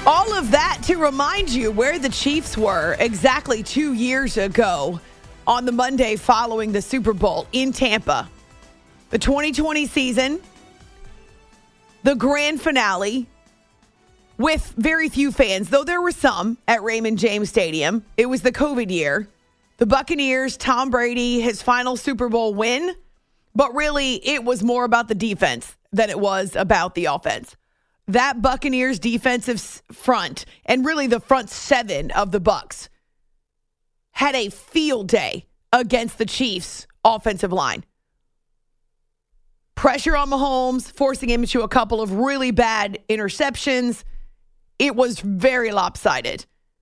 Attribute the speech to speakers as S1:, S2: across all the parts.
S1: All of that to remind you where the Chiefs were exactly 2 years ago on the Monday following the Super Bowl in Tampa. The 2020 season, the grand finale with very few fans, though there were some at Raymond James Stadium. It was the COVID year. The Buccaneers, Tom Brady, his final Super Bowl win. But really, it was more about the defense than it was about the offense. That Buccaneers defensive front, and really the front seven of the Bucs, had a field day against the Chiefs' offensive line. Pressure on Mahomes, forcing him into a couple of really bad interceptions. It was very lopsided.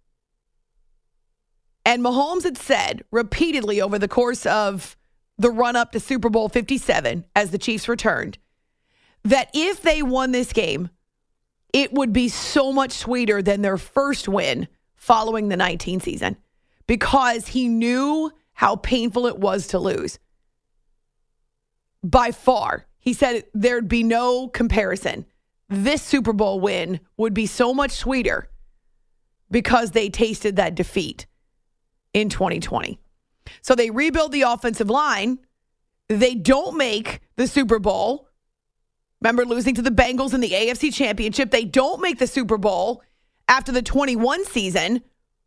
S1: And Mahomes had said repeatedly over the course of the run-up to Super Bowl 57, as the Chiefs returned, that if they won this game, it would be so much sweeter than their first win following the 19 season, because he knew how painful it was to lose. By far, he said there'd be no comparison. This Super Bowl win would be so much sweeter because they tasted that defeat in 2020. So they rebuild the offensive line. They don't make the Super Bowl. Remember losing to the Bengals in the AFC Championship. They don't make the Super Bowl after the 21 season.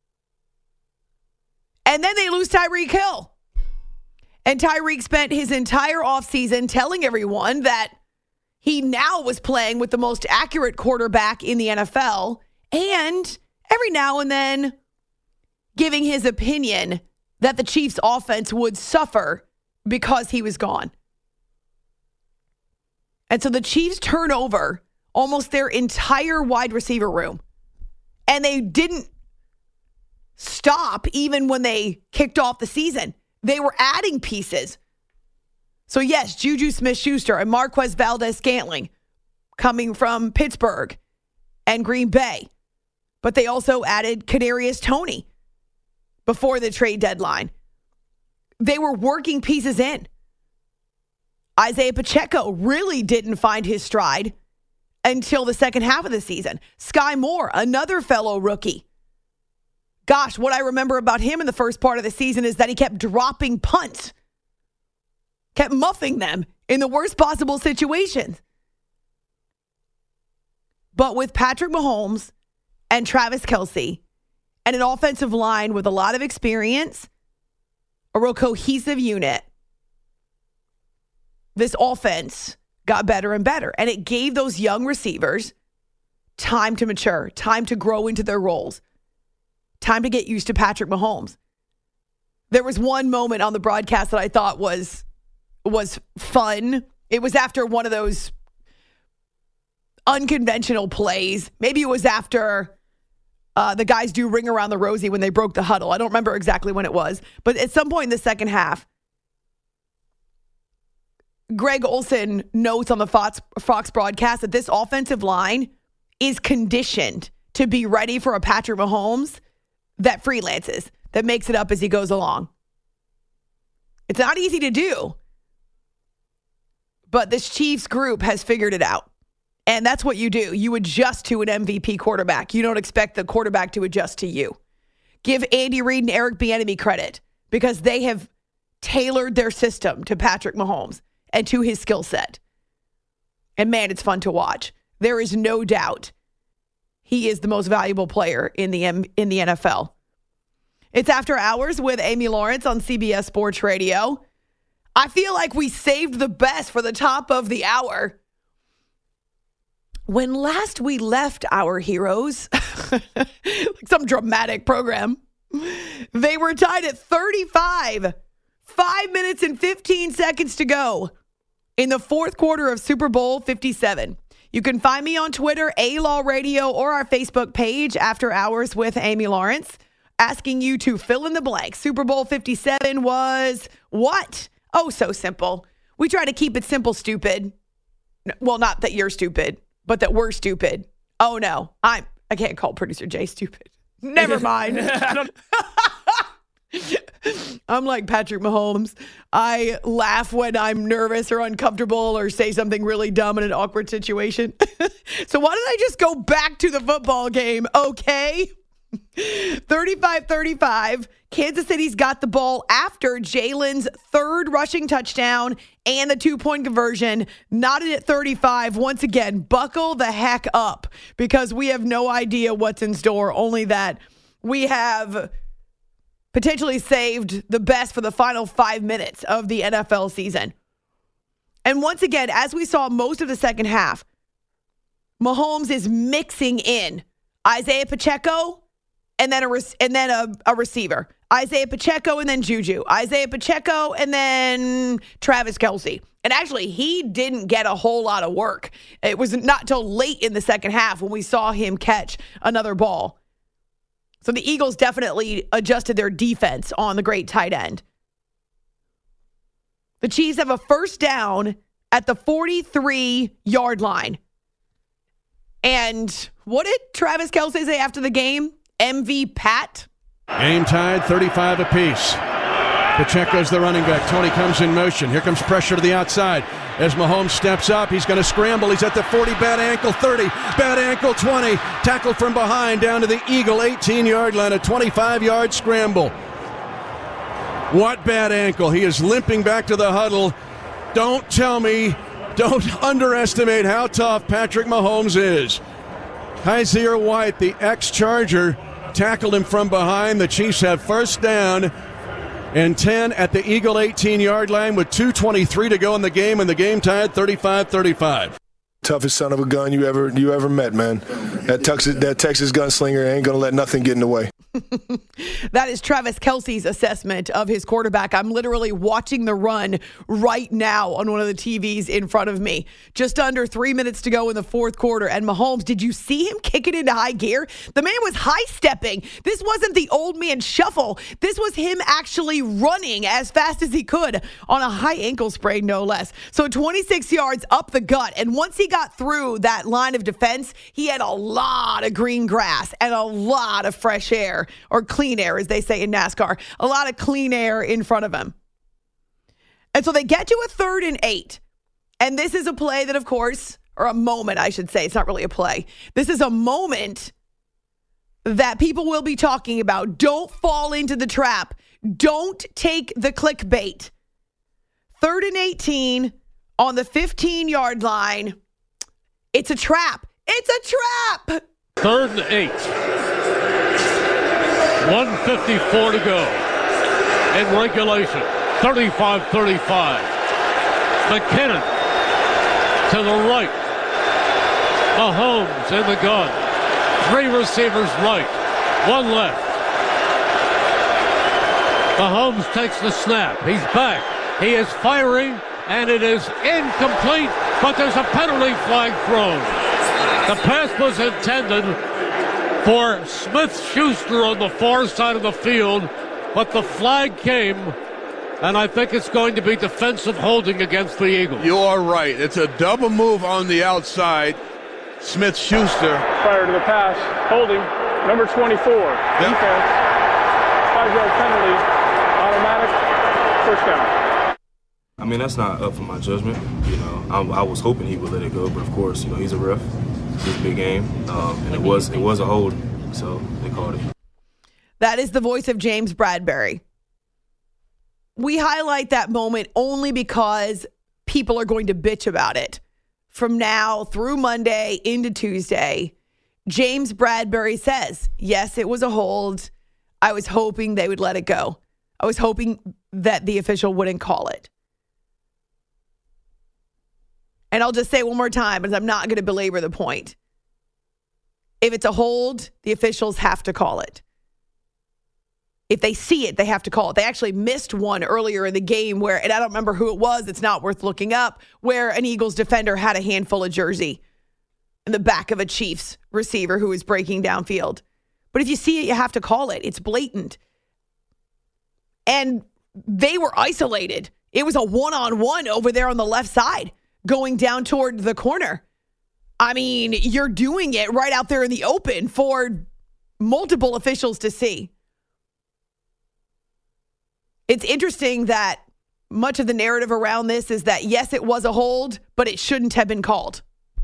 S1: And then they lose Tyreek Hill. And Tyreek spent his entire offseason telling everyone that he now was playing with the most accurate quarterback in the NFL, and every now and then giving his opinion that the Chiefs' offense would suffer because he was gone. And so the Chiefs turn over almost their entire wide receiver room. And they didn't stop even when they kicked off the season. They were adding pieces. So yes, Juju Smith-Schuster and Marquez Valdes-Scantling coming from Pittsburgh and Green Bay. But they also added Kadarius Toney before the trade deadline. They were working pieces in. Isaiah Pacheco really didn't find his stride until the second half of the season. Sky Moore, another fellow rookie. Gosh, what I remember about him in the first part of the season is that he kept dropping punts. Kept muffing them in the worst possible situations. But with Patrick Mahomes and Travis Kelce and an offensive line with a lot of experience, a real cohesive unit, this offense got better and better. And it gave those young receivers time to mature, time to grow into their roles, time to get used to Patrick Mahomes. There was one moment on the broadcast that I thought was fun. It was after one of those unconventional plays. Maybe it was after the guys do Ring Around the Rosie when they broke the huddle. I don't remember exactly when it was. But at some point in the second half, Greg Olsen notes on the Fox broadcast that this offensive line is conditioned to be ready for a Patrick Mahomes that freelances, that makes it up as he goes along. It's not easy to do. But this Chiefs group has figured it out. And that's what you do. You adjust to an MVP quarterback. You don't expect the quarterback to adjust to you. Give Andy Reid and Eric Bieniemy credit because they have tailored their system to Patrick Mahomes and to his skill set. And man, it's fun to watch. There is no doubt he is the most valuable player in the NFL. It's After Hours with Amy Lawrence on CBS Sports Radio. I feel like we saved the best for the top of the hour. When last we left our heroes, like some dramatic program, they were tied at 35. 5 minutes and 15 seconds to go in the fourth quarter of Super Bowl 57. You can find me on Twitter, A-Law Radio, or our Facebook page, After Hours with Amy Lawrence, asking you to fill in the blank. Super Bowl 57 was what? Oh, so simple. We try to keep it simple, stupid. Well, not that you're stupid, but that we're stupid. Oh, no. I can't call producer Jay stupid. Never mind. I'm like Patrick Mahomes. I laugh when I'm nervous or uncomfortable or say something really dumb in an awkward situation. So why don't I just go back to the football game, okay? 35-35. Kansas City's got the ball after Jalen's third rushing touchdown and the 2-point conversion. Knotted at 35. Once again, buckle the heck up because we have no idea what's in store, only that we have potentially saved the best for the final 5 minutes of the NFL season. And once again, as we saw most of the second half, Mahomes is mixing in Isaiah Pacheco and then a receiver. Isaiah Pacheco and then Juju. Isaiah Pacheco and then Travis Kelce. And actually, he didn't get a whole lot of work. It was not till late in the second half when we saw him catch another ball. So the Eagles definitely adjusted their defense on the great tight end. The Chiefs have a first down at the 43-yard line. And what did Travis Kelce say after the game? MV Pat?
S2: Game tied, 35 apiece. Pacheco's the running back. Tony comes in motion. Here comes pressure to the outside. As Mahomes steps up, he's going to scramble. He's at the 40, bad ankle, 30, bad ankle, 20. Tackled from behind down to the Eagle 18-yard line, a 25-yard scramble. What bad ankle. He is limping back to the huddle. Don't tell me, don't underestimate how tough Patrick Mahomes is. Kaiser White, the ex-Charger, tackled him from behind. The Chiefs have first down and 10 at the Eagle 18-yard line with 2:23 to go in the game, and the game tied 35-35.
S3: Toughest son of a gun you ever met, man. That Texas gunslinger ain't going to let nothing get in the way.
S1: That is Travis Kelce's assessment of his quarterback. I'm literally watching the run right now on one of the TVs in front of me. Just under 3 minutes to go in the fourth quarter. And Mahomes, did you see him kick it into high gear? The man was high-stepping. This wasn't the old man shuffle. This was him actually running as fast as he could on a high ankle sprain, no less. So 26 yards up the gut. And once he got through that line of defense, he had a lot of green grass and a lot of fresh air. Or clean air, as they say in NASCAR. A lot of clean air in front of him. And so they get to a 3rd and 8. And this is a play that, of course, or a moment, I should say. It's not really a play. This is a moment that people will be talking about. Don't fall into the trap. Don't take the clickbait. 3rd and 18 on the 15-yard line. It's a trap. It's a trap.
S4: 3rd and 8. 1:54 to go in regulation. 35-35. McKinnon to the right. Mahomes in the gun. 3 receivers right. 1 left. Mahomes takes the snap. He's back. He is firing, and it is incomplete, but there's a penalty flag thrown. The pass was intended for Smith-Schuster on the far side of the field, but the flag came, and I think it's going to be defensive holding against the Eagles.
S5: You are right. It's a double move on the outside. Smith-Schuster.
S6: Prior to the pass, holding, number 24, defense, 5-yard penalty, automatic, first down.
S7: I mean, that's not up for my judgment. You know, I was hoping he would let it go, but of course, you know, he's a ref. It's a big game, and it was a hold, so they called it.
S1: That is the voice of James Bradberry. We highlight that moment only because people are going to bitch about it. From now through Monday into Tuesday, James Bradberry says, yes, it was a hold. I was hoping they would let it go. I was hoping that the official wouldn't call it. And I'll just say it one more time, because I'm not going to belabor the point. If it's a hold, the officials have to call it. If they see it, they have to call it. They actually missed one earlier in the game where, and I don't remember who it was, it's not worth looking up, where an Eagles defender had a handful of jersey in the back of a Chiefs receiver who was breaking downfield. But if you see it, you have to call it. It's blatant. And they were isolated. It was a one-on-one over there on the left side, going down toward the corner. I mean, you're doing it right out there in the open for multiple officials to see. It's interesting that much of the narrative around this is that, yes, it was a hold, but it shouldn't have been called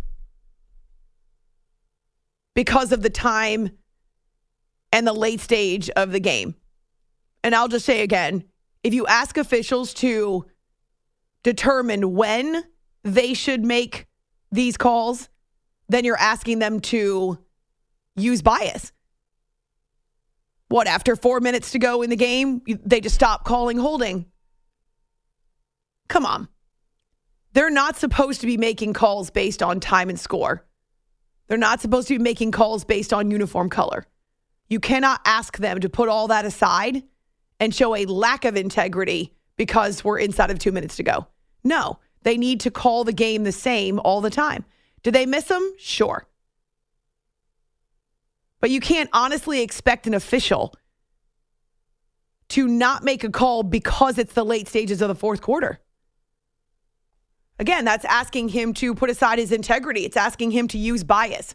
S1: because of the time and the late stage of the game. And I'll just say again, if you ask officials to determine when they should make these calls, then you're asking them to use bias. What, after 4 minutes to go in the game, they just stop calling holding? Come on. They're not supposed to be making calls based on time and score. They're not supposed to be making calls based on uniform color. You cannot ask them to put all that aside and show a lack of integrity because we're inside of 2 minutes to go. No, they need to call the game the same all the time. Do they miss them? Sure. But you can't honestly expect an official to not make a call because it's the late stages of the fourth quarter. Again, that's asking him to put aside his integrity. It's asking him to use bias.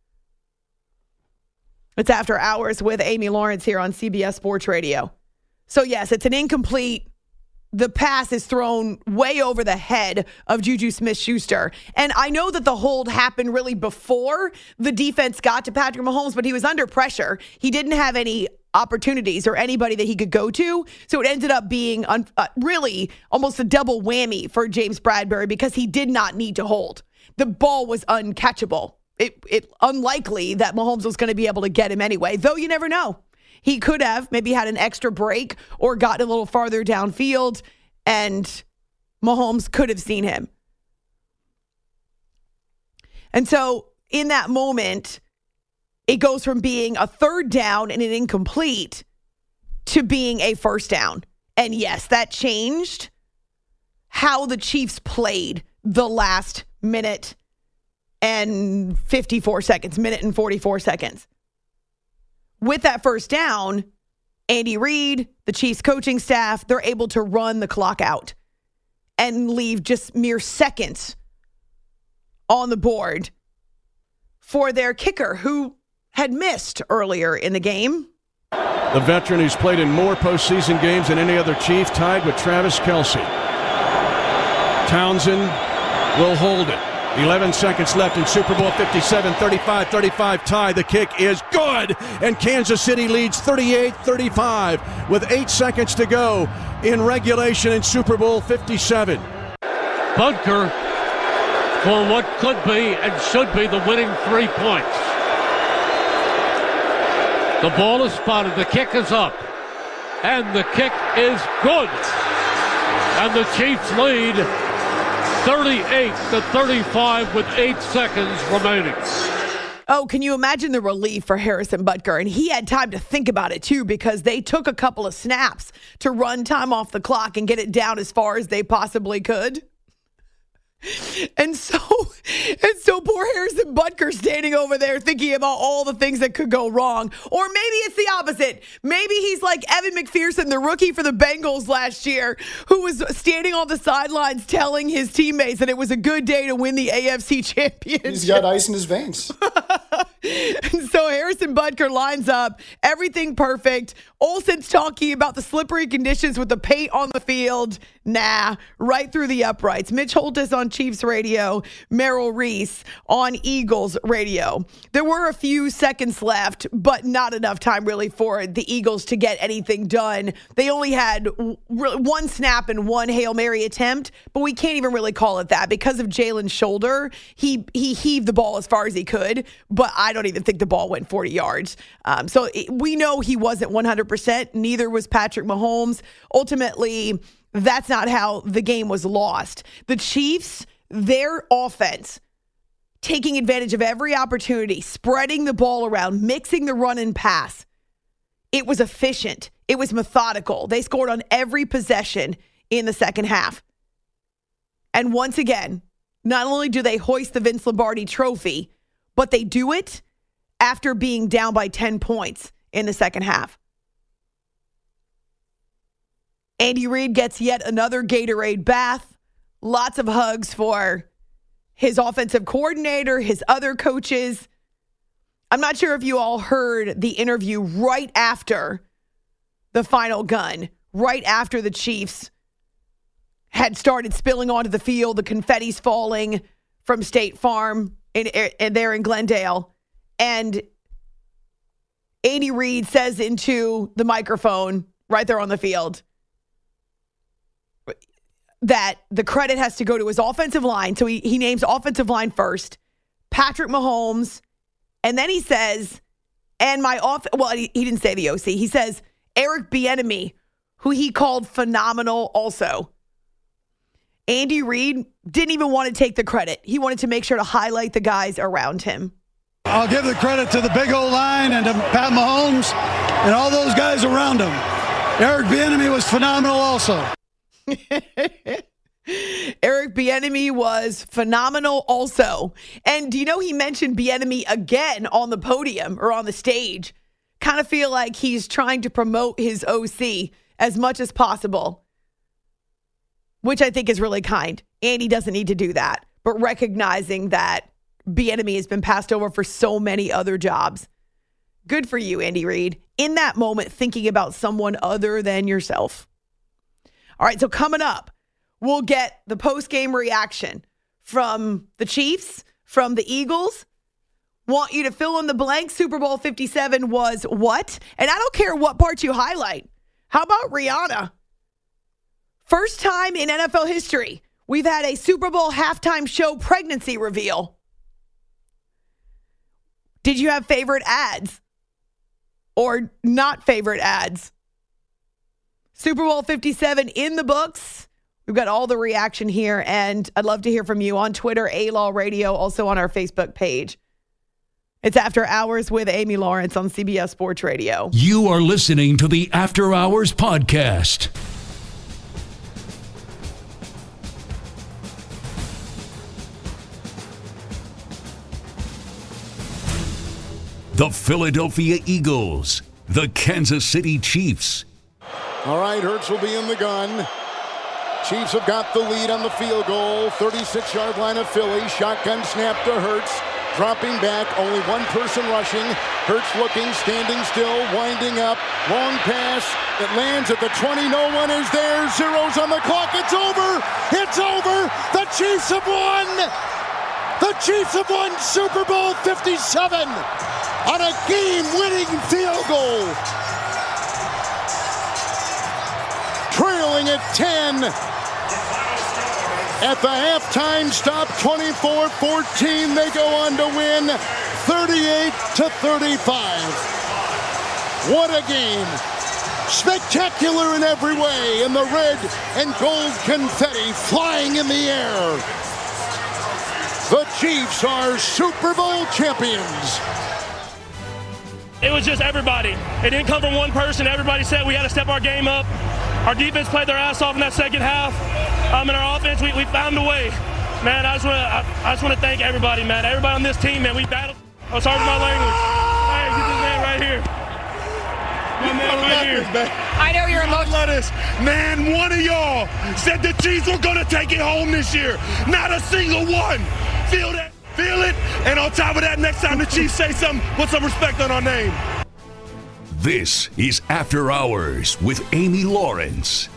S1: It's After Hours with Amy Lawrence here on CBS Sports Radio. So yes, it's an incomplete. The pass is thrown way over the head of Juju Smith-Schuster. And I know that the hold happened really before the defense got to Patrick Mahomes, but he was under pressure. He didn't have any opportunities or anybody that he could go to. So it ended up being really almost a double whammy for James Bradberry because he did not need to hold. The ball was uncatchable. It unlikely that Mahomes was going to be able to get him anyway, though you never know. He could have maybe had an extra break or gotten a little farther downfield, and Mahomes could have seen him. And so in that moment, it goes from being a third down and an incomplete to being a first down. And yes, that changed how the Chiefs played the last minute and 54 seconds, minute and 44 seconds. With that first down, Andy Reid, the Chiefs coaching staff, they're able to run the clock out and leave just mere seconds on the board for their kicker, who had missed earlier in the game.
S2: The veteran who's played in more postseason games than any other Chief, tied with Travis Kelce. Townsend will hold it. 11 seconds left in Super Bowl 57, 35-35 tie. The kick is good, and Kansas City leads 38-35 with 8 seconds to go in regulation in Super Bowl 57.
S4: Butker for what could be and should be the winning 3 points. The ball is spotted, the kick is up, and the kick is good. And the Chiefs lead 38-35 with 8 seconds remaining.
S1: Oh, can you imagine the relief for Harrison Butker? And he had time to think about it, too, because they took a couple of snaps to run time off the clock and get it down as far as they possibly could. And so poor Harrison Butker standing over there thinking about all the things that could go wrong. Or maybe it's the opposite. Maybe he's like Evan McPherson, the rookie for the Bengals last year, who was standing on the sidelines telling his teammates that it was a good day to win the AFC Championship.
S8: He's got ice in his veins.
S1: And so Harrison Butker lines up, everything perfect. Olsen's talking about the slippery conditions with the paint on the field. Nah, right through the uprights. Mitch Holthus on Chiefs radio, Merrill Reese on Eagles radio. There were a few seconds left, but not enough time really for the Eagles to get anything done. They only had one snap and one Hail Mary attempt, but we can't even really call it that because of Jalen's shoulder. He heaved the ball as far as he could, but I don't even think the ball went 40 yards. So we know he wasn't 100%. Neither was Patrick Mahomes. Ultimately, that's not how the game was lost. The Chiefs, their offense, taking advantage of every opportunity, spreading the ball around, mixing the run and pass. It was efficient. It was methodical. They scored on every possession in the second half. And once again, not only do they hoist the Vince Lombardi trophy, but they do it after being down by 10 points in the second half. Andy Reid gets yet another Gatorade bath. Lots of hugs for his offensive coordinator, his other coaches. I'm not sure if you all heard the interview right after the final gun. right after the Chiefs had started spilling onto the field, the confetti's falling from State Farm and there in Glendale. And Andy Reid says into the microphone right there on the field that the credit has to go to his offensive line. So he names offensive line first, Patrick Mahomes, and then he says, and he didn't say the OC. He says Eric Bieniemy, who he called phenomenal also. Andy Reid didn't even want to take the credit. He wanted to make sure to highlight the guys around him.
S8: I'll give the credit to the big old line and to Pat Mahomes and all those guys around him. Eric Bieniemy was phenomenal also.
S1: Eric Bieniemy was phenomenal also. And do you know he mentioned Bieniemy again on the podium or on the stage? Kind of feel like he's trying to promote his OC as much as possible, which I think is really kind. Andy doesn't need to do that, but recognizing that Bieniemy has been passed over for so many other jobs. Good for you, Andy Reid. In that moment, thinking about someone other than yourself. All right, so coming up, we'll get the post-game reaction from the Chiefs, from the Eagles. Want you to fill in the blank. Super Bowl 57 was what? And I don't care what part you highlight. How about Rihanna? First time in NFL history, we've had a Super Bowl halftime show pregnancy reveal. Did you have favorite ads or not favorite ads? Super Bowl 57 in the books. We've got all the reaction here, and I'd love to hear from you on Twitter, A-Law Radio, also on our Facebook page. It's After Hours with Amy Lawrence on CBS Sports Radio.
S9: You are listening to the After Hours podcast. The Philadelphia Eagles, the Kansas City Chiefs.
S10: All right, Hurts will be in the gun. Chiefs have got the lead on the field goal. 36-yard line of Philly. Shotgun snap to Hurts. Dropping back, only one person rushing. Hurts looking, standing still, winding up. Long pass. It lands at the 20. No one is there. Zeros on the clock. It's over. It's over. The Chiefs have won. The Chiefs have won Super Bowl 57 on a game-winning field goal. Trailing at 10 at the halftime stop, 24-14. They go on to win 38-35. What a game. Spectacular in every way, and the red and gold confetti flying in the air. The Chiefs are Super Bowl champions.
S11: It was just everybody. It didn't come from one person. Everybody said we had to step our game up. Our defense played their ass off in that second half. In our offense, we found a way. Man, I just want to thank everybody, man. Everybody on this team, man. We battled. Oh, sorry for my language. Hey, get this man right here. My man right here.
S12: I know you're emotional.
S13: Man, one of y'all said the Chiefs were going to take it home this year. Not a single one. Feel that. Feel it. And on top of that, next time the Chiefs say something, put some respect on our name.
S9: This is After Hours with Amy Lawrence.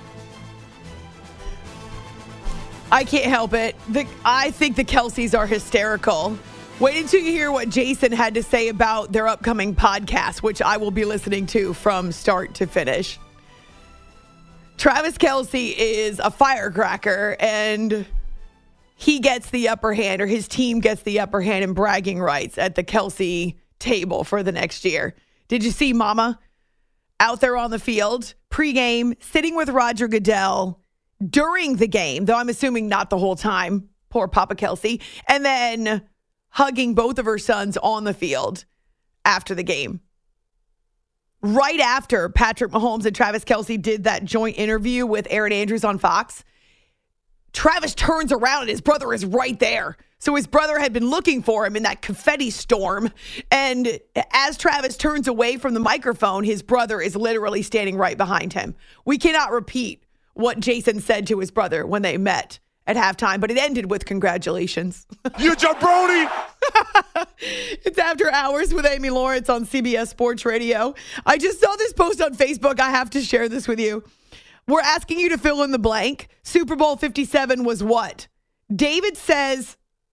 S1: I can't help it. I think the Kelceys are hysterical. Wait until you hear what Jason had to say about their upcoming podcast, which I will be listening to from start to finish. Travis Kelce is a firecracker, and he gets the upper hand, or his team gets the upper hand in bragging rights at the Kelce table for the next year. Did you see Mama out there on the field, pregame, sitting with Roger Goodell during the game, though I'm assuming not the whole time, poor Papa Kelce, and then hugging both of her sons on the field after the game. Right after Patrick Mahomes and Travis Kelce did that joint interview with Aaron Andrews on Fox, Travis turns around and his brother is right there. So his brother had been looking for him in that confetti storm. And as Travis turns away from the microphone, his brother is literally standing right behind him. We cannot repeat what Jason said to his brother when they met at halftime, but it ended with congratulations.
S13: You jabroni!
S1: It's After Hours with Amy Lawrence on CBS Sports Radio. I just saw this post on Facebook. I have to share this with you. We're asking you to fill in the blank. Super Bowl 57 was what? David says...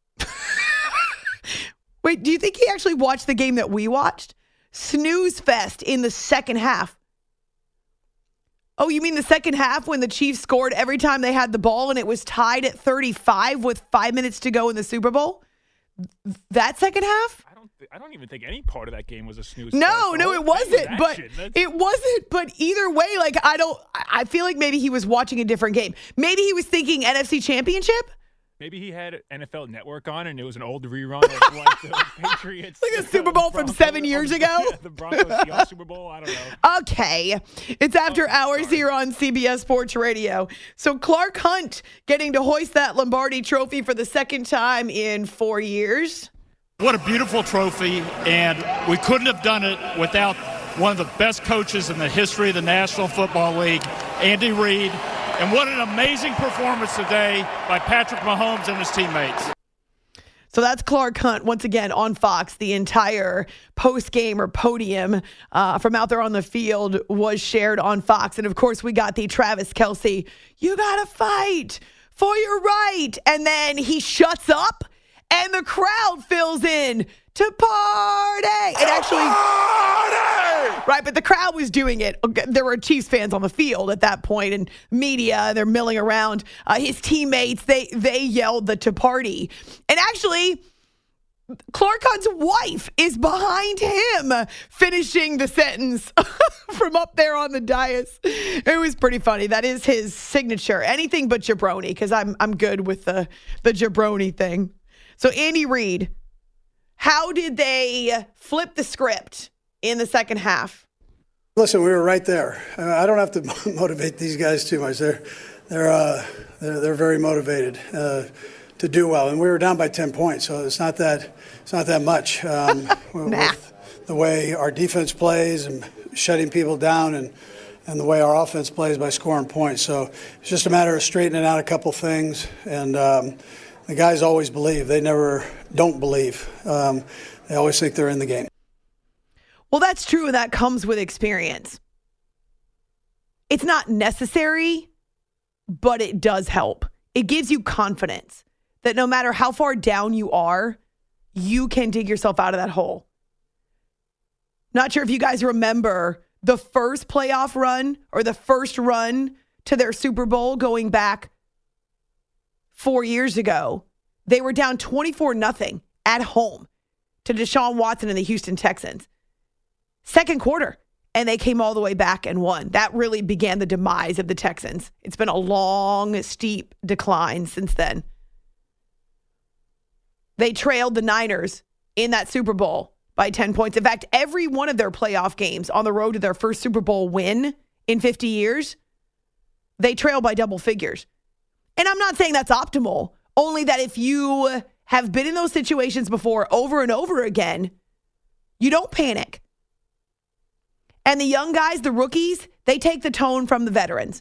S1: Wait, do you think he actually watched the game that we watched? Snooze fest in the second half. Oh, you mean the second half when the Chiefs scored every time they had the ball and it was tied at 35 with 5 minutes to go in the Super Bowl? That second half?
S12: I don't even think any part of that game was a snooze.
S1: No, it wasn't. But it wasn't. But either way, like I feel like maybe he was watching a different game. Maybe he was thinking NFC Championship.
S12: Maybe he had NFL Network on, and it was an old rerun of like the Patriots.
S1: Like a Super Bowl from 7 years ago?
S12: The Broncos Seahawks Super Bowl, I don't know.
S1: Okay. It's After Hours here on CBS Sports Radio. So Clark Hunt getting to hoist that Lombardi trophy for the second time in 4 years.
S14: What a beautiful trophy, and we couldn't have done it without one of the best coaches in the history of the National Football League, Andy Reid. And what an amazing performance today by Patrick Mahomes and his teammates.
S1: So that's Clark Hunt once again on Fox. The entire post-game or podium from out there on the field was shared on Fox. And, of course, we got the Travis Kelce, you got to fight for your right. And then he shuts up and the crowd fills in to party. It actually... Right, but the crowd was doing it. There were Chiefs fans on the field at that point, and media, they're milling around. His teammates, they yelled the to party. And actually, Clark Hunt's wife is behind him finishing the sentence from up there on the dais. It was pretty funny. That is his signature. Anything but jabroni, because I'm good with the jabroni thing. So Andy Reid, how did they flip the script in the second half?
S8: Listen, we were right there. I don't have to motivate these guys too much. They're very motivated to do well, and we were down by 10 points, so it's not that much. With the way our defense plays and shutting people down, and the way our offense plays by scoring points. So it's just a matter of straightening out a couple things, and the guys always believe. They never don't believe. They always think they're in the game.
S1: Well, that's true, and that comes with experience. It's not necessary, but it does help. It gives you confidence that no matter how far down you are, you can dig yourself out of that hole. Not sure if you guys remember the first playoff run or the first run to their Super Bowl going back 4 years ago. They were down 24-0 at home to Deshaun Watson and the Houston Texans. Second quarter, and they came all the way back and won. That really began the demise of the Texans. It's been a long, steep decline since then. They trailed the Niners in that Super Bowl by 10 points. In fact, every one of their playoff games on the road to their first Super Bowl win in 50 years, they trail by double figures. And I'm not saying that's optimal, only that if you have been in those situations before over and over again, you don't panic. And the young guys, the rookies, they take the tone from the veterans.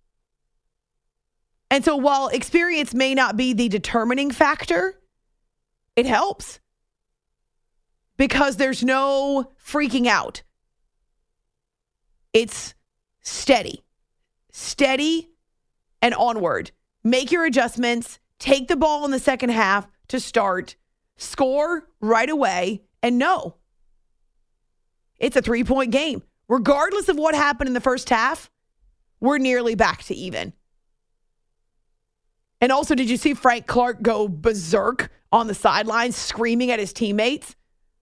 S1: And so while experience may not be the determining factor, it helps. Because there's no freaking out. It's steady. Steady and onward. Make your adjustments. Take the ball in the second half to start. Score right away. And no. It's a 3-point game. Regardless of what happened in the first half, we're nearly back to even. And also, did you see Frank Clark go berserk on the sidelines, screaming at his teammates?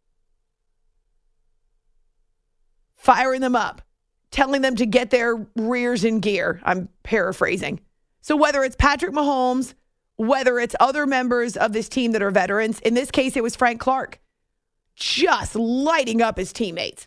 S1: Firing them up, telling them to get their rears in gear. I'm paraphrasing. So whether it's Patrick Mahomes, whether it's other members of this team that are veterans, in this case, it was Frank Clark, just lighting up his teammates.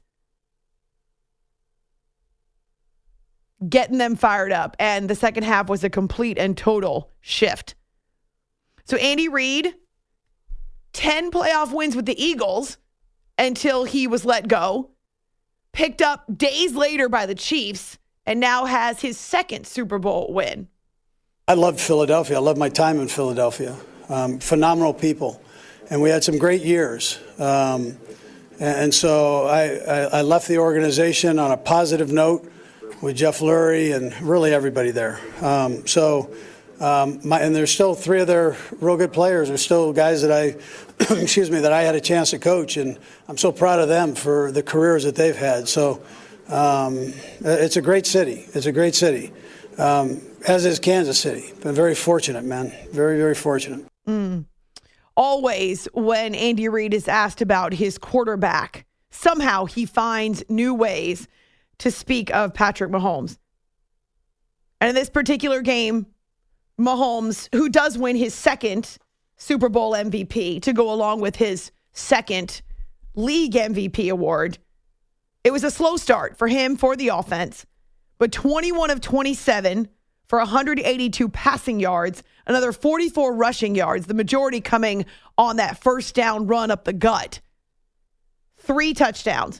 S1: Getting them fired up. And the second half was a complete and total shift. So Andy Reid, 10 playoff wins with the Eagles until he was let go. Picked up days later by the Chiefs and now has his second Super Bowl win.
S8: I loved Philadelphia. I loved my time in Philadelphia. Phenomenal people. And we had some great years. And so I left the organization on a positive note with Jeff Lurie and really everybody there. And there's still 3 other real good players. There's still guys that that I had a chance to coach, and I'm so proud of them for the careers that they've had. So it's a great city. It's a great city, as is Kansas City. Been very fortunate, man. Very, very fortunate.
S1: Always when Andy Reid is asked about his quarterback, somehow he finds new ways to speak of Patrick Mahomes. And in this particular game, Mahomes, who does win his second Super Bowl MVP to go along with his second league MVP award, it was a slow start for him, for the offense, but 21 of 27 for 182 passing yards, another 44 rushing yards, the majority coming on that first down run up the gut. 3 touchdowns.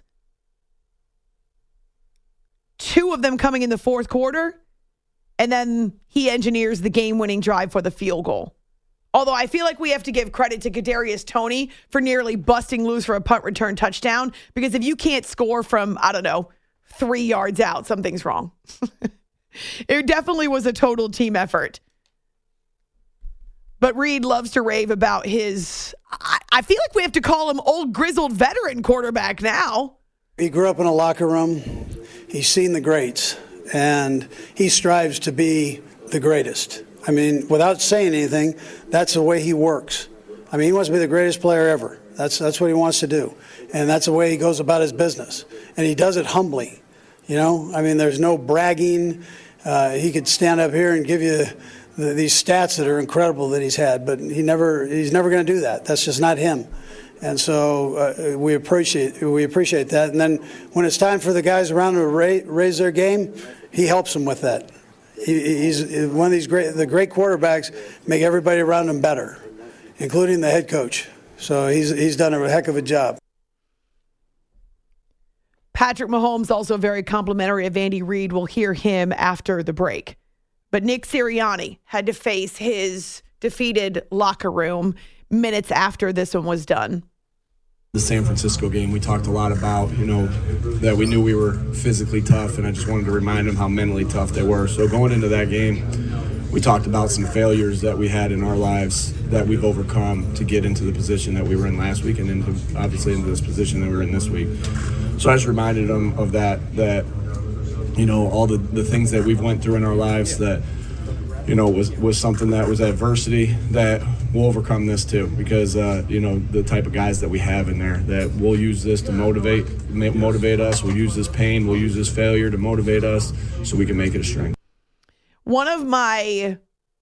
S1: 2 of them coming in the fourth quarter, and then he engineers the game-winning drive for the field goal. Although I feel like we have to give credit to Kadarius Toney for nearly busting loose for a punt return touchdown, because if you can't score from, 3 yards out, something's wrong. It definitely was a total team effort. But Reid loves to rave about his, I feel like we have to call him old grizzled veteran quarterback now.
S8: He grew up in a locker room. He's seen the greats, and he strives to be the greatest. I mean, without saying anything, that's the way he works. I mean, he wants to be the greatest player ever. That's what he wants to do. And that's the way he goes about his business. And he does it humbly. You know, I mean, there's no bragging. He could stand up here and give you these stats that are incredible that he's had, but he's never going to do that. That's just not him. And so we appreciate that. And then when it's time for the guys around to raise their game, he helps them with that. He's one of the great quarterbacks make everybody around him better, including the head coach. So he's done a heck of a job.
S1: Patrick Mahomes also very complimentary of Andy Reid. We'll hear him after the break. But Nick Sirianni had to face his defeated locker room minutes after this one was done.
S15: The San Francisco game, we talked a lot about, that we knew we were physically tough, and I just wanted to remind them how mentally tough they were. So going into that game, we talked about some failures that we had in our lives that we've overcome to get into the position that we were in last week, and obviously into this position that we're in this week. So I just reminded them of that all the things that we've went through in our lives that, was something that was adversity that we'll overcome this too, because, the type of guys that we have in there, that we'll use this to motivate us. We'll use this pain. We'll use this failure to motivate us so we can make it a strength.
S1: One of my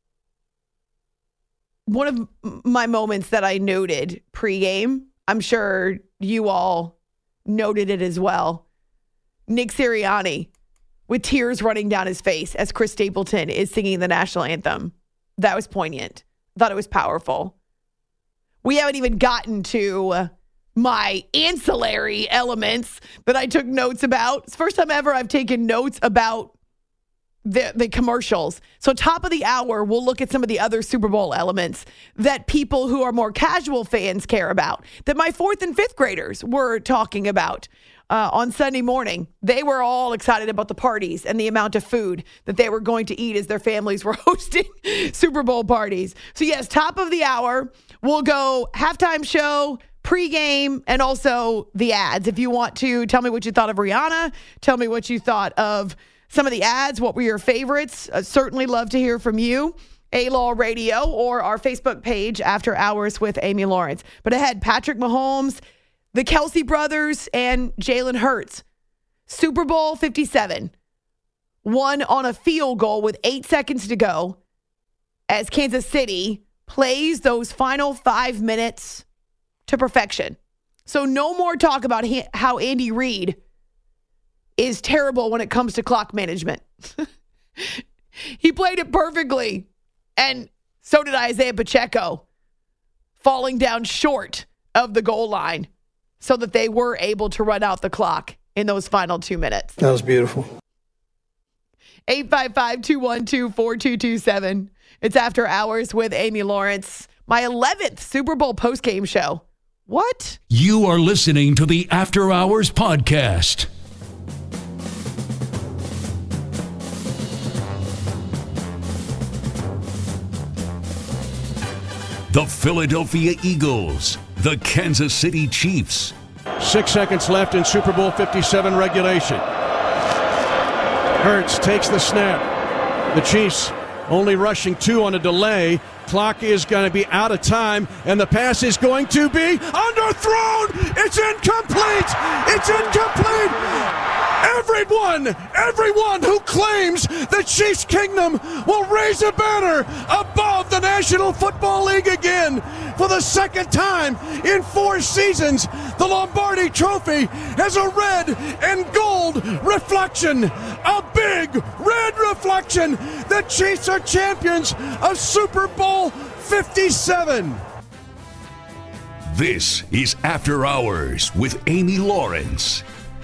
S1: moments that I noted pregame, I'm sure you all noted it as well. Nick Sirianni with tears running down his face as Chris Stapleton is singing the national anthem. That was poignant. Thought it was powerful. We haven't even gotten to my ancillary elements that I took notes about. It's the first time ever I've taken notes about the commercials. So top of the hour, we'll look at some of the other Super Bowl elements that people who are more casual fans care about, that my 4th and 5th graders were talking about on Sunday morning. They were all excited about the parties and the amount of food that they were going to eat as their families were hosting Super Bowl parties. So yes, top of the hour, we'll go halftime show, pregame, and also the ads. If you want to tell me what you thought of Rihanna, tell me what you thought of some of the ads, what were your favorites? Certainly love to hear from you. A-Law Radio or our Facebook page, After Hours with Amy Lawrence. But ahead, Patrick Mahomes, the Kelsey brothers, and Jalen Hurts. Super Bowl 57 won on a field goal with 8 seconds to go as Kansas City plays those final 5 minutes to perfection. So no more talk about how Andy Reid is terrible when it comes to clock management. He played it perfectly. And so did Isaiah Pacheco, falling down short of the goal line so that they were able to run out the clock in those final 2 minutes.
S8: That was beautiful.
S1: 855-212-4227. It's After Hours with Amy Lawrence. My 11th Super Bowl postgame show. What?
S9: You are listening to the After Hours podcast. The Philadelphia Eagles, the Kansas City Chiefs.
S2: 6 seconds left in Super Bowl 57 regulation. Hurts takes the snap. The Chiefs only rushing 2 on a delay. Clock is going to be out of time, and the pass is going to be underthrown. It's incomplete. It's incomplete. Everyone who claims the Chiefs Kingdom will raise a banner above the National Football League again. For the second time in 4 seasons, the Lombardi Trophy has a red and gold reflection. A big red reflection. The Chiefs are champions of Super Bowl 57.
S9: This is After Hours with Amy Lawrence.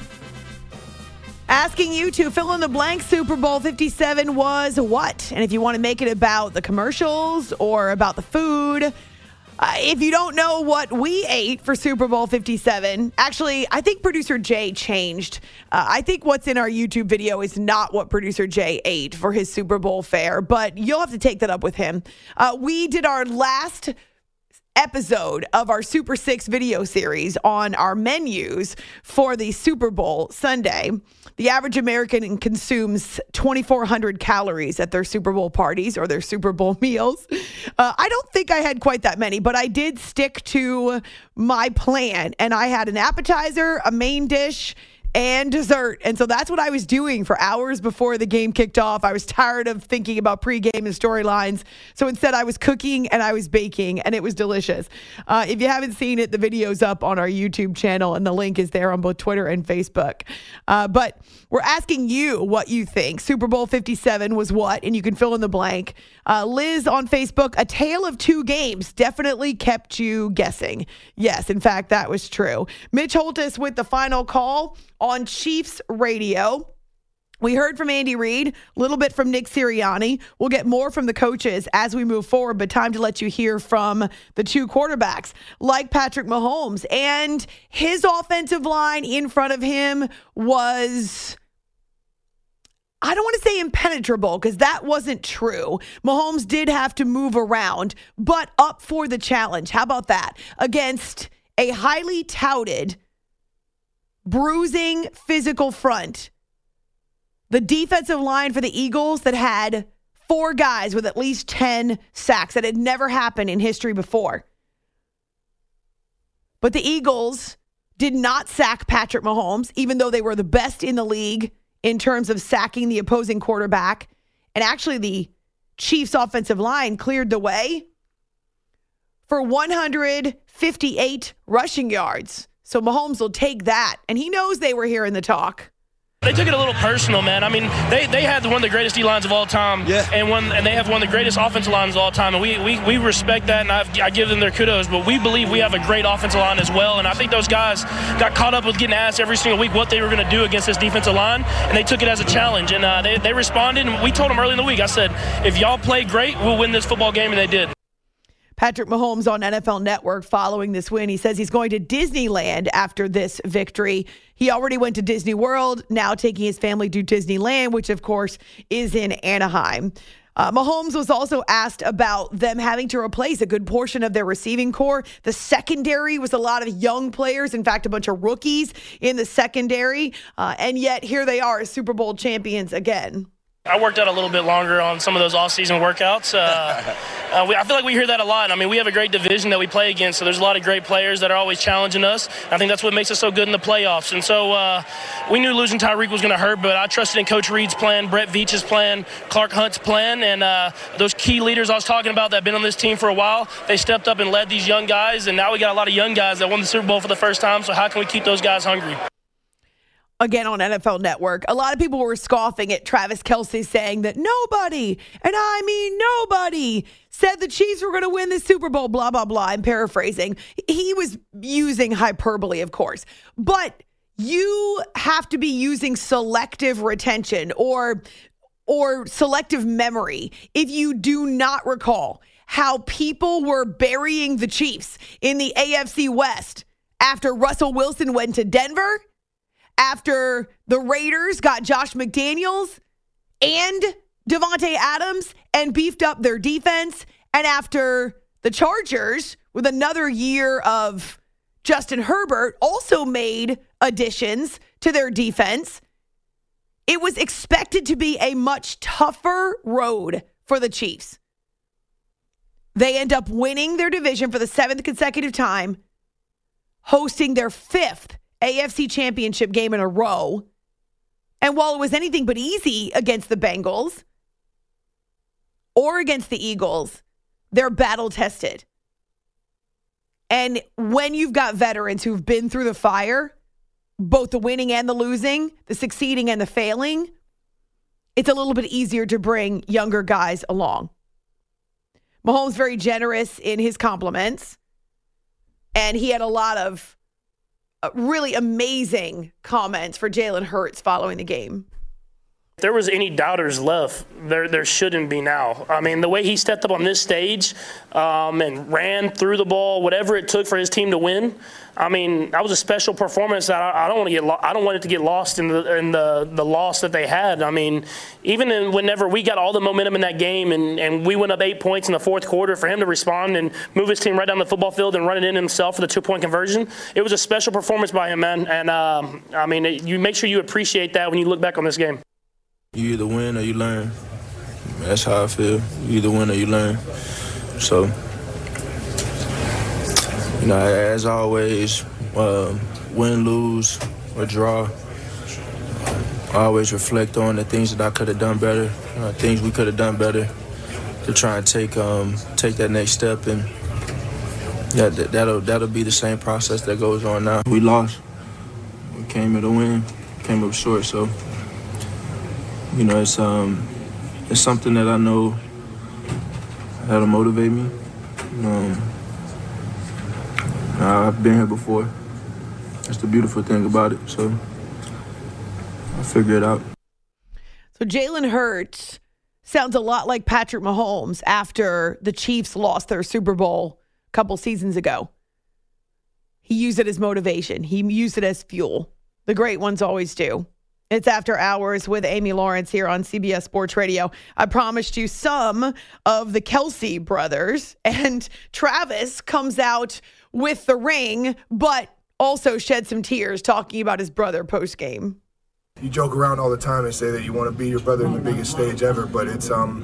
S1: Asking you to fill in the blank. Super Bowl 57 was what? And if you want to make it about the commercials or about the food, if you don't know what we ate for Super Bowl 57, actually, I think producer Jay changed. I think what's in our YouTube video is not what producer Jay ate for his Super Bowl fare, but you'll have to take that up with him. We did our last episode of our Super 6 video series on our menus for the Super Bowl Sunday. The average American consumes 2,400 calories at their Super Bowl parties or their Super Bowl meals. I don't think I had quite that many, but I did stick to my plan, and I had an appetizer, a main dish, and dessert. And so that's what I was doing for hours before the game kicked off. I was tired of thinking about pregame and storylines. So instead I was cooking and I was baking, and it was delicious. If you haven't seen it, the video's up on our YouTube channel, and the link is there on both Twitter and Facebook. But we're asking you what you think. Super Bowl 57 was what? And you can fill in the blank. Liz on Facebook, a tale of 2 games definitely kept you guessing. Yes, in fact, that was true. Mitch Holtis with the final call on Chiefs radio. We heard from Andy Reid, a little bit from Nick Sirianni. We'll get more from the coaches as we move forward, but time to let you hear from the 2 quarterbacks like Patrick Mahomes. And his offensive line in front of him was, I don't want to say impenetrable because that wasn't true. Mahomes did have to move around, but up for the challenge. How about that? Against a highly touted, bruising physical front. The defensive line for the Eagles that had 4 guys with at least 10 sacks. That had never happened in history before. But the Eagles did not sack Patrick Mahomes, even though they were the best in the league in terms of sacking the opposing quarterback. And actually, the Chiefs' offensive line cleared the way for 158 rushing yards. So Mahomes will take that. And he knows they were hearing the talk.
S11: They took it a little personal, man. I mean, they had one of the greatest D-lines of all time, and they have one of the greatest offensive lines of all time, and we respect that, and I give them their kudos, but we believe we have a great offensive line as well, and I think those guys got caught up with getting asked every single week what they were going to do against this defensive line, and they took it as a challenge, and they responded, and we told them early in the week, I said, if y'all play great, we'll win this football game, and they did.
S1: Patrick Mahomes on NFL Network following this win. He says he's going to Disneyland after this victory. He already went to Disney World, now taking his family to Disneyland, which, of course, is in Anaheim. Mahomes was also asked about them having to replace a good portion of their receiving core. The secondary was a lot of young players, in fact, a bunch of rookies in the secondary. And yet here they are, Super Bowl champions again.
S11: I worked out a little bit longer on some of those off-season workouts. I feel like we hear that a lot. I mean, we have a great division that we play against, so there's a lot of great players that are always challenging us. I think that's what makes us so good in the playoffs. And so we knew losing Tyreek was going to hurt, but I trusted in Coach Reid's plan, Brett Veach's plan, Clark Hunt's plan, and those key leaders I was talking about that have been on this team for a while. They stepped up and led these young guys, and now we got a lot of young guys that won the Super Bowl for the first time, so how can we keep those guys hungry?
S1: Again on NFL Network, a lot of people were scoffing at Travis Kelce saying that nobody, and I mean nobody, said the Chiefs were going to win the Super Bowl, blah, blah, blah. I'm paraphrasing. He was using hyperbole, of course. But you have to be using selective retention or or selective memory if you do not recall how people were burying the Chiefs in the AFC West after Russell Wilson went to Denver, after the Raiders got Josh McDaniels and Devontae Adams and beefed up their defense, and after the Chargers, with another year of Justin Herbert, also made additions to their defense. It was expected to be a much tougher road for the Chiefs. They end up winning their division for the 7th consecutive time, hosting their 5th AFC Championship game in a row. And while it was anything but easy against the Bengals or against the Eagles, they're battle-tested. And when you've got veterans who've been through the fire, both the winning and the losing, the succeeding and the failing, it's a little bit easier to bring younger guys along. Mahomes very generous in his compliments, and he had a lot of really amazing comments for Jalen Hurts following the game.
S11: If there was any doubters left, there shouldn't be now. I mean, the way he stepped up on this stage and ran through the ball, whatever it took for his team to win, I mean, that was a special performance that I don't want it to get lost in the loss that they had. I mean, even whenever we got all the momentum in that game and we went up 8 points in the fourth quarter, for him to respond and move his team right down the football field and run it in himself for the 2-point conversion, it was a special performance by him, man. And, I mean, you make sure you appreciate that when you look back on this game.
S7: You either win or you learn. That's how I feel. You either win or you learn. So, you know, as always, win, lose, or draw, I always reflect on the things that I could have done better, things we could have done better to try and take that next step. And that'll be the same process that goes on now. We lost. We came here to win. Came up short, so. You know, it's something that I know that'll motivate me. I've been here before. That's the beautiful thing about it. So I'll figure it out.
S1: So Jalen Hurts sounds a lot like Patrick Mahomes after the Chiefs lost their Super Bowl a couple seasons ago. He used it as motivation. He used it as fuel. The great ones always do. It's After Hours with Amy Lawrence here on CBS Sports Radio. I promised you some of the Kelce brothers, and Travis comes out with the ring, but also shed some tears talking about his brother post-game.
S3: You joke around all the time and say that you want to be your brother in the biggest stage ever, but it's a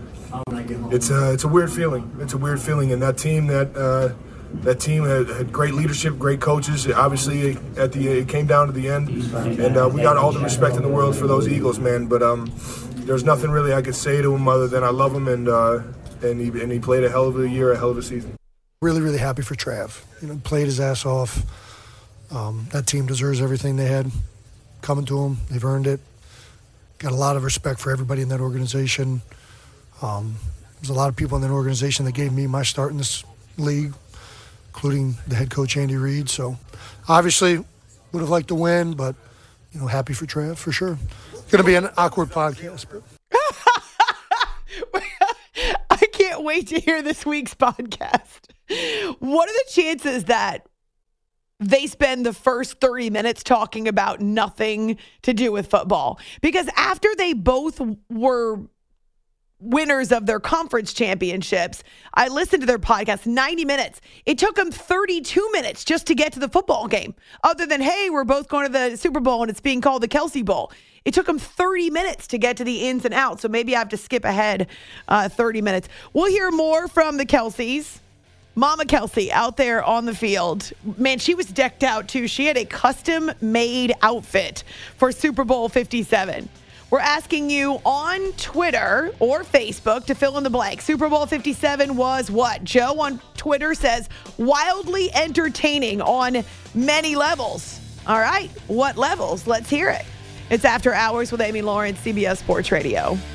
S3: weird feeling. It's a weird feeling, and that team that team had great leadership, great coaches. Obviously, it came down to the end, and we got all the respect in the world for those Eagles, man. But there's nothing really I could say to him other than I love him, and he played a hell of a year, a hell of a season.
S16: Really, really happy for Trav. You know, played his ass off. That team deserves everything they had coming to them. They've earned it. Got a lot of respect for everybody in that organization. There's a lot of people in that organization that gave me my start in this league, including the head coach, Andy Reid. So, obviously, would have liked to win, but, you know, happy for Trav, for sure. It's going to be an awkward podcast. But.
S1: I can't wait to hear this week's podcast. What are the chances that they spend the first 30 minutes talking about nothing to do with football? Because after they both were winners of their conference championships, I listened to their podcast, 90 minutes. It took them 32 minutes just to get to the football game. Other than, hey, we're both going to the Super Bowl and it's being called the Kelce Bowl. It took them 30 minutes to get to the ins and outs. So maybe I have to skip ahead 30 minutes. We'll hear more from the Kelces. Mama Kelce out there on the field. Man, she was decked out too. She had a custom-made outfit for Super Bowl 57. We're asking you on Twitter or Facebook to fill in the blank. Super Bowl 57 was what? Joe on Twitter says, wildly entertaining on many levels. All right, what levels? Let's hear it. It's After Hours with Amy Lawrence, CBS Sports Radio.